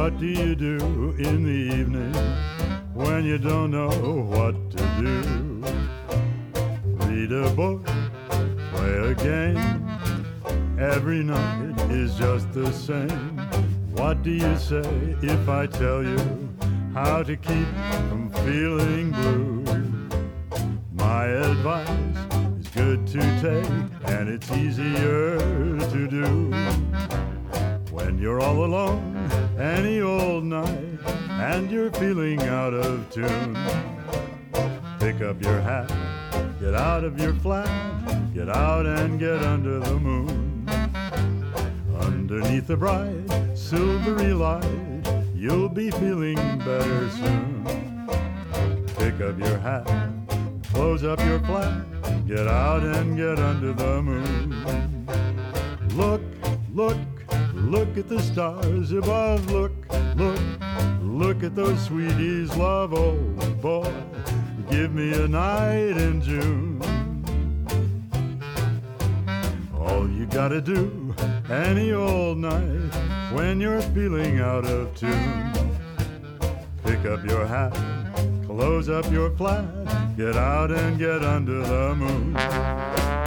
What do you do in the evening when you don't know what to do? Read a book, play a game. Every night is just the same. What do you say if I tell you how to keep from feeling blue? My advice is good to take, and it's easier to do. When you're all alone any old night and you're feeling out of tune, pick up your hat, get out of your flat, get out and get under the moon. Underneath the bright, silvery light, you'll be feeling better soon. Pick up your hat, close up your flat, get out and get under the moon. Look, look, look at the stars above. Look, look, look at those sweeties, love, oh boy, give me a night in June. All you gotta do any old night when you're feeling out of tune, pick up your hat, close up your flat, get out and get under the moon.